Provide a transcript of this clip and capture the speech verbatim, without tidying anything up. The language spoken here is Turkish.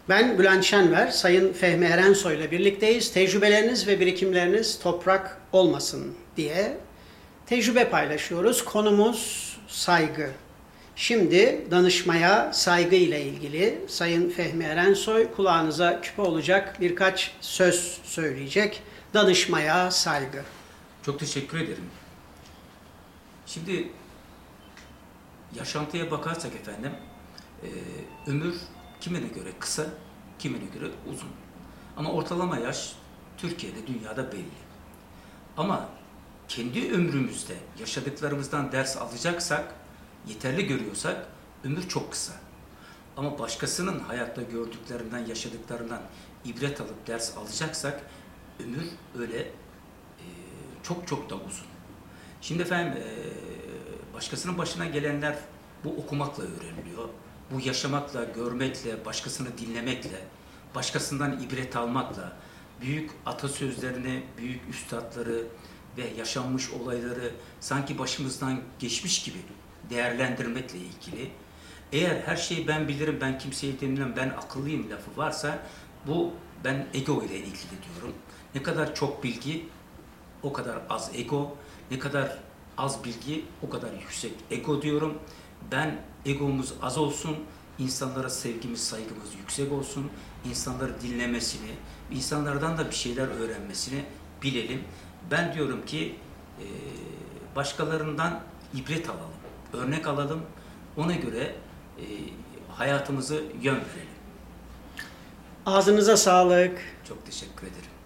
Ben Bülent Şenver, Sayın Fehmi Erensoy ile birlikteyiz. Tecrübeleriniz ve birikimleriniz toprak olmasın diye tecrübe paylaşıyoruz. Konumuz saygı. Şimdi danışmaya saygı ile ilgili Sayın Fehmi Erensoy kulağınıza küpe olacak birkaç söz söyleyecek. Danışmaya saygı. Çok teşekkür ederim. Şimdi yaşantıya bakarsak efendim, e, ömür kimine göre kısa, kimine göre uzun. Ama ortalama yaş Türkiye'de, dünyada belli. Ama kendi ömrümüzde yaşadıklarımızdan ders alacaksak, yeterli görüyorsak ömür çok kısa. Ama başkasının hayatta gördüklerinden, yaşadıklarından ibret alıp ders alacaksak ömür öyle e, çok çok da uzun. Şimdi efendim e, başkasının başına gelenler bu okumakla öğreniliyor. Bu yaşamakla, görmekle, başkasını dinlemekle, başkasından ibret almakla, büyük atasözlerini, büyük üstadları ve yaşanmış olayları sanki başımızdan geçmiş gibi değerlendirmekle ilgili. Eğer her şeyi ben bilirim, ben kimseyi dinlemem, ben akıllıyım lafı varsa bu ben ego ile ilgili diyorum. Ne kadar çok bilgi o kadar az ego, ne kadar az bilgi o kadar yüksek ego diyorum. Ben egomuz az olsun, insanlara sevgimiz, saygımız yüksek olsun, insanları dinlemesini, insanlardan da bir şeyler öğrenmesini bilelim. Ben diyorum ki başkalarından ibret alalım, örnek alalım, ona göre hayatımızı yön verelim. Ağzınıza sağlık. Çok teşekkür ederim.